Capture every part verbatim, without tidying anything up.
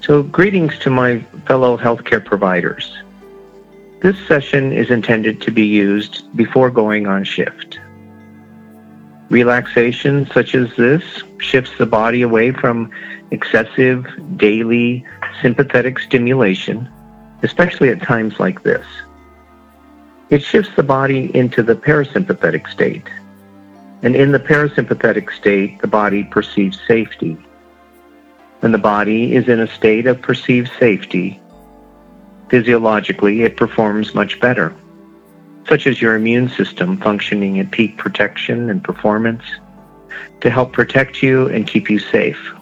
So, greetings to my fellow healthcare providers. This session is intended to be used before going on shift. Relaxation such as this shifts the body away from excessive daily sympathetic stimulation, especially at times like this. It shifts the body into the parasympathetic state. And in the parasympathetic state, the body perceives safety. When the body is in a state of perceived safety, physiologically it performs much better, such as your immune system functioning at peak protection and performance to help protect you and keep you safe.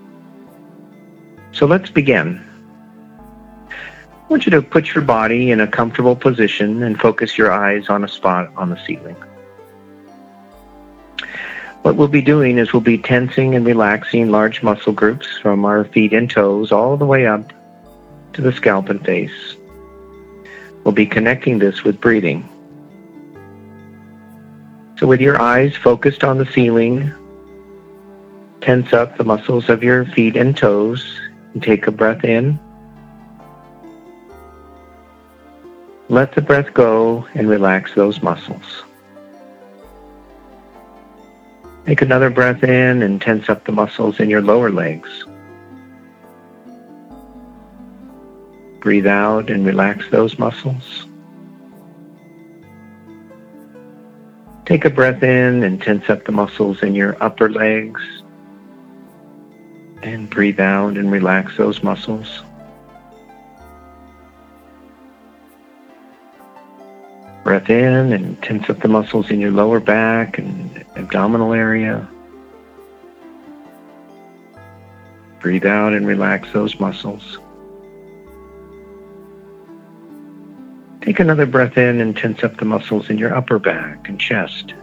So let's begin. I want you to put your body in a comfortable position and focus your eyes on a spot on the ceiling. What we'll be doing is we'll be tensing and relaxing large muscle groups from our feet and toes all the way up to the scalp and face. We'll be connecting this with breathing. So with your eyes focused on the ceiling, tense up the muscles of your feet and toes and take a breath in. Let the breath go and relax those muscles. Take another breath in and tense up the muscles in your lower legs. Breathe out and relax those muscles. Take a breath in and tense up the muscles in your upper legs. And breathe out and relax those muscles. Breath in and tense up the muscles in your lower back and abdominal area. Breathe out and relax those muscles. Take another breath in and tense up the muscles in your upper back and chest.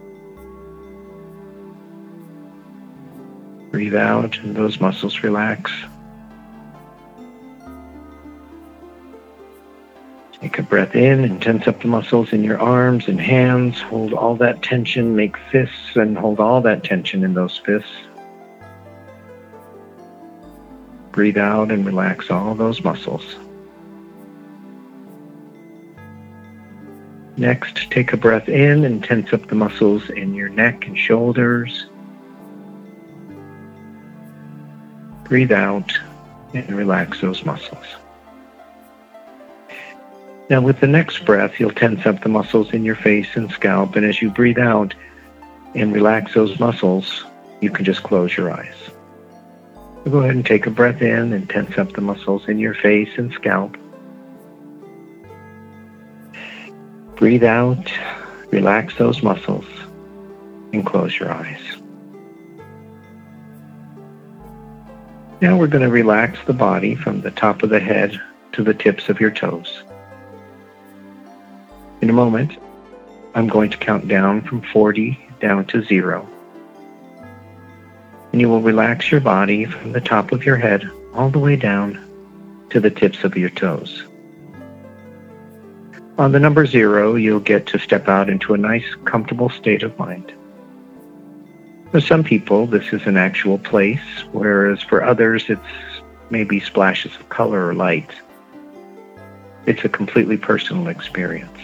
Breathe out and those muscles relax. Take a breath in and tense up the muscles in your arms and hands. Hold all that tension, make fists, and hold all that tension in those fists. Breathe out and relax all those muscles. Next, take a breath in and tense up the muscles in your neck and shoulders. Breathe out and relax those muscles. Now with the next breath, you'll tense up the muscles in your face and scalp, and as you breathe out and relax those muscles, you can just close your eyes. So go ahead and take a breath in and tense up the muscles in your face and scalp. Breathe out, relax those muscles, and close your eyes. Now we're going to relax the body from the top of the head to the tips of your toes. In a moment, I'm going to count down from forty down to zero. And you will relax your body from the top of your head all the way down to the tips of your toes. On the number zero, you'll get to step out into a nice, comfortable state of mind. For some people, this is an actual place, whereas for others, it's maybe splashes of color or light. It's a completely personal experience.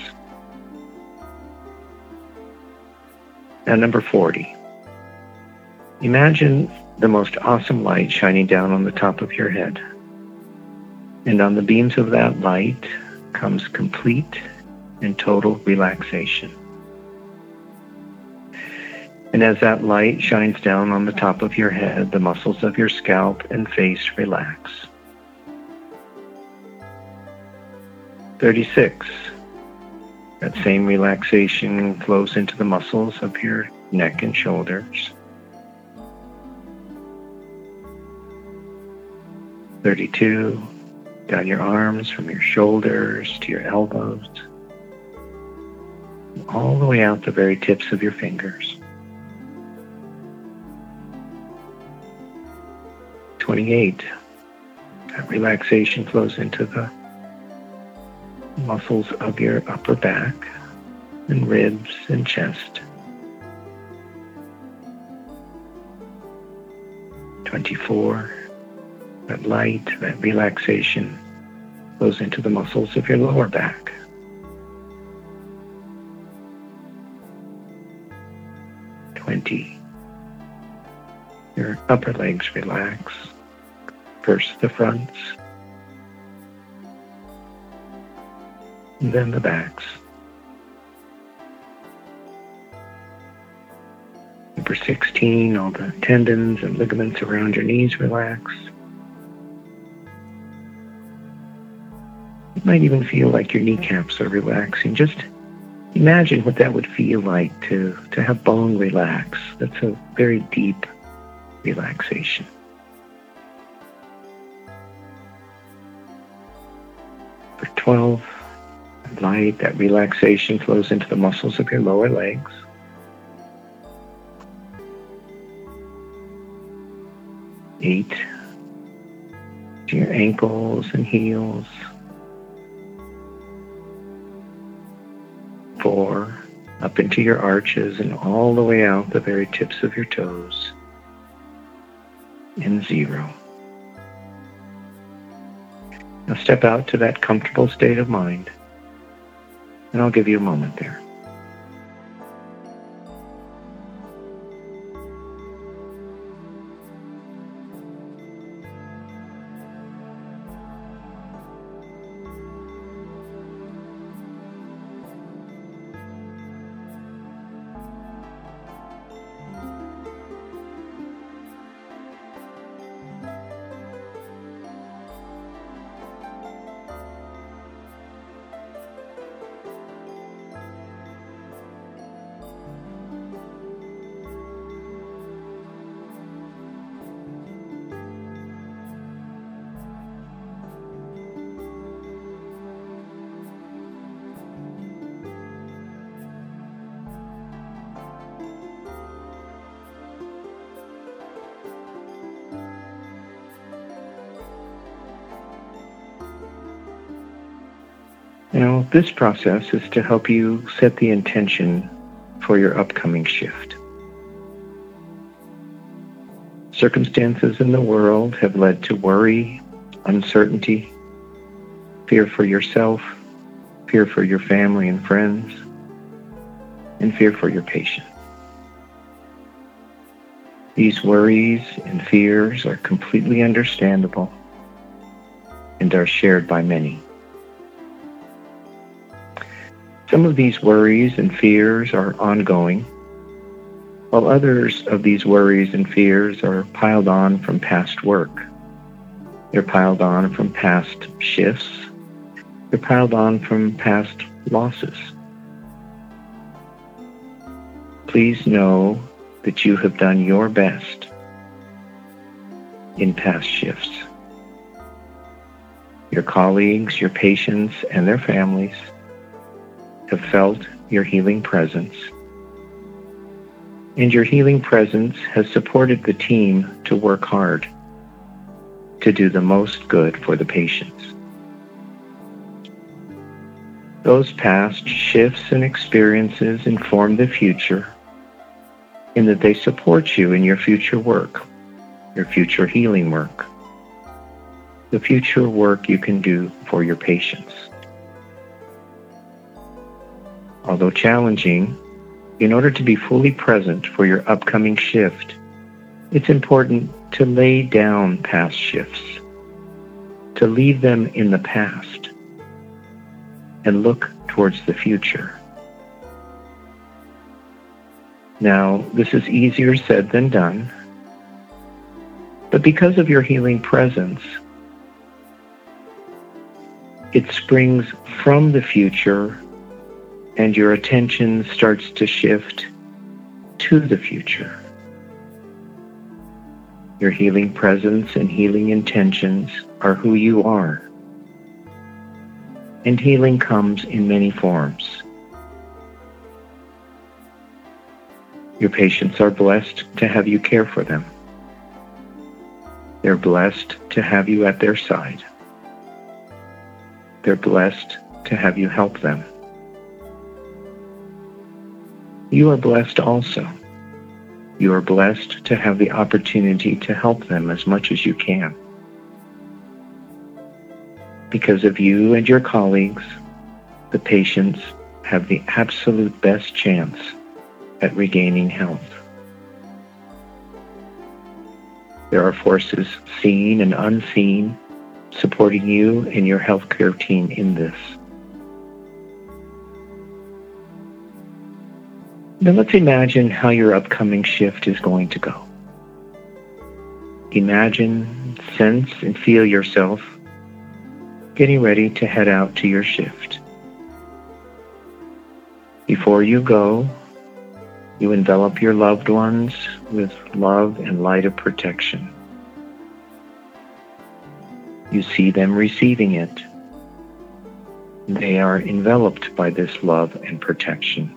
Now, number forty. Imagine the most awesome light shining down on the top of your head. And on the beams of that light comes complete and total relaxation. And as that light shines down on the top of your head, the muscles of your scalp and face relax. thirty-six. That same relaxation flows into the muscles of your neck and shoulders. thirty-two. Down your arms from your shoulders to your elbows, all the way out the very tips of your fingers. twenty-eight. That relaxation flows into the muscles of your upper back and ribs and chest. twenty-four. that light, that relaxation goes into the muscles of your lower back. twenty. Your upper legs relax. First the fronts, and then the backs. Number sixteen, all the tendons and ligaments around your knees relax. You might even feel like your kneecaps are relaxing. Just imagine what that would feel like to, to have bone relax. That's a very deep relaxation. For twelve, light, that relaxation flows into the muscles of your lower legs. Eight, to your ankles and heels. Four, up into your arches and all the way out the very tips of your toes. And zero. Now step out to that comfortable state of mind, and I'll give you a moment there. You know, this process is to help you set the intention for your upcoming shift. Circumstances in the world have led to worry, uncertainty, fear for yourself, fear for your family and friends, and fear for your patient. These worries and fears are completely understandable and are shared by many. Some of these worries and fears are ongoing, while others of these worries and fears are piled on from past work. They're piled on from past shifts. They're piled on from past losses. Please know that you have done your best in past shifts. Your colleagues, your patients, and their families have felt your healing presence, and your healing presence has supported the team to work hard to do the most good for the patients. Those past shifts and experiences inform the future in that they support you in your future work, your future healing work, the future work you can do for your patients. Although challenging, in order to be fully present for your upcoming shift, it's important to lay down past shifts, to leave them in the past, and look towards the future. Now, this is easier said than done, but because of your healing presence, it springs from the future, and your attention starts to shift to the future. Your healing presence and healing intentions are who you are. And healing comes in many forms. Your patients are blessed to have you care for them. They're blessed to have you at their side. They're blessed to have you help them. You are blessed also. You are blessed to have the opportunity to help them as much as you can. Because of you and your colleagues, the patients have the absolute best chance at regaining health. There are forces seen and unseen supporting you and your healthcare team in this. Now let's imagine how your upcoming shift is going to go. Imagine, sense, and feel yourself getting ready to head out to your shift. Before you go, you envelop your loved ones with love and light of protection. You see them receiving it. They are enveloped by this love and protection.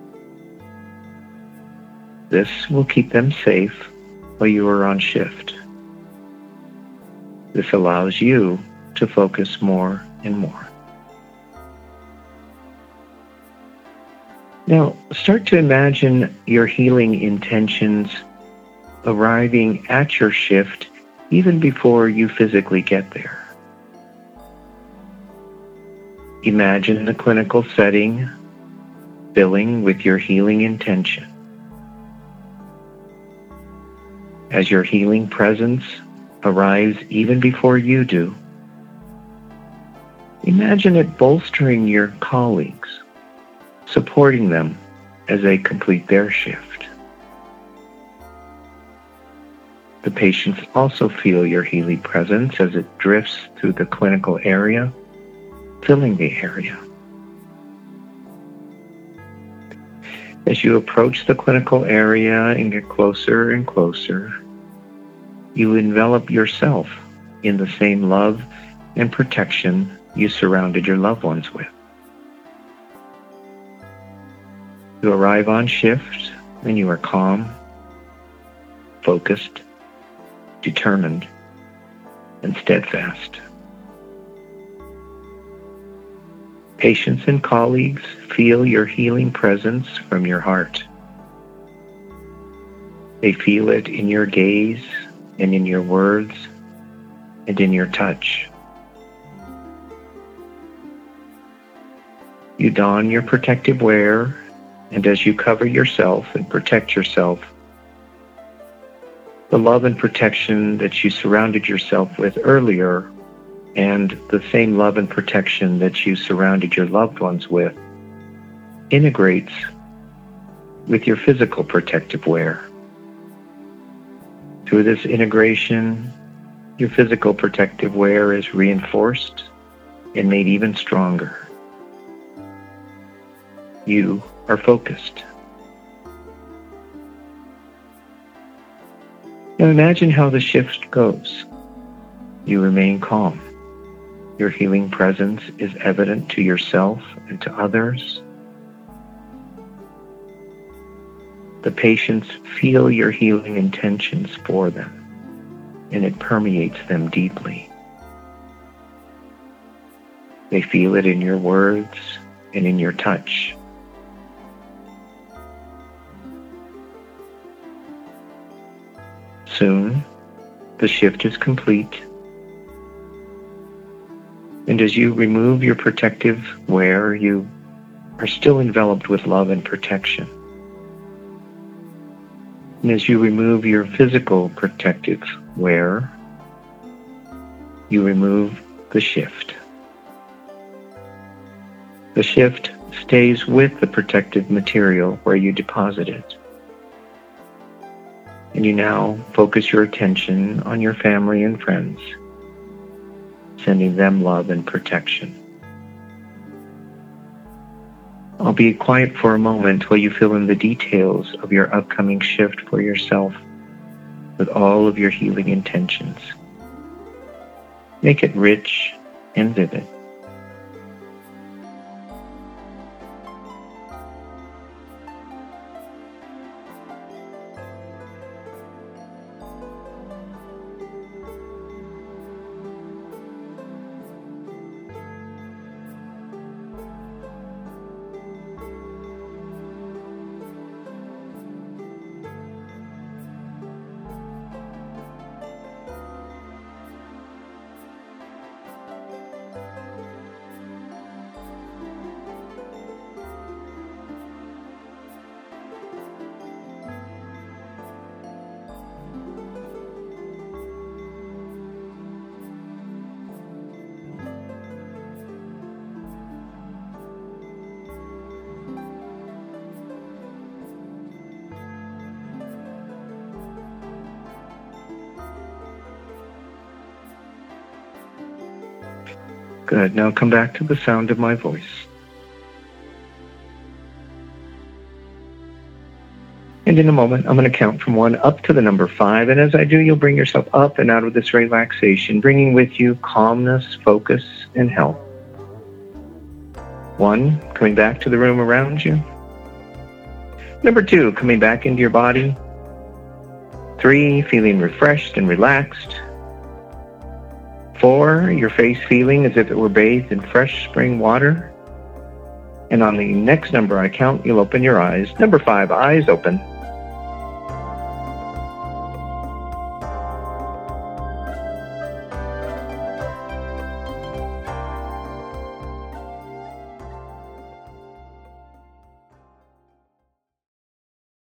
This will keep them safe while you are on shift. This allows you to focus more and more. Now, start to imagine your healing intentions arriving at your shift even before you physically get there. Imagine the clinical setting filling with your healing intention. As your healing presence arrives even before you do, imagine it bolstering your colleagues, supporting them as they complete their shift. The patients also feel your healing presence as it drifts through the clinical area, filling the area. As you approach the clinical area and get closer and closer, you envelop yourself in the same love and protection you surrounded your loved ones with. You arrive on shift and you are calm, focused, determined, and steadfast. Patients and colleagues feel your healing presence from your heart. They feel it in your gaze and in your words and in your touch. You don your protective wear, and as you cover yourself and protect yourself, the love and protection that you surrounded yourself with earlier and the same love and protection that you surrounded your loved ones with integrates with your physical protective wear. Through this integration, your physical protective wear is reinforced and made even stronger. You are focused. Now imagine how the shift goes. You remain calm. Your healing presence is evident to yourself and to others. The patients feel your healing intentions for them, and it permeates them deeply. They feel it in your words and in your touch. Soon, the shift is complete. And as you remove your protective wear, you are still enveloped with love and protection. And as you remove your physical protective wear, you remove the shift. The shift stays with the protective material where you deposit it. And you now focus your attention on your family and friends, sending them love and protection. I'll be quiet for a moment while you fill in the details of your upcoming shift for yourself with all of your healing intentions. Make it rich and vivid. Good. Now come back to the sound of my voice. And in a moment, I'm going to count from one up to the number five. And as I do, you'll bring yourself up and out of this relaxation, bringing with you calmness, focus, and health. One, coming back to the room around you. Number two, coming back into your body. Three, feeling refreshed and relaxed. Four, your face feeling as if it were bathed in fresh spring water. And on the next number I count, you'll open your eyes. Number five, eyes open.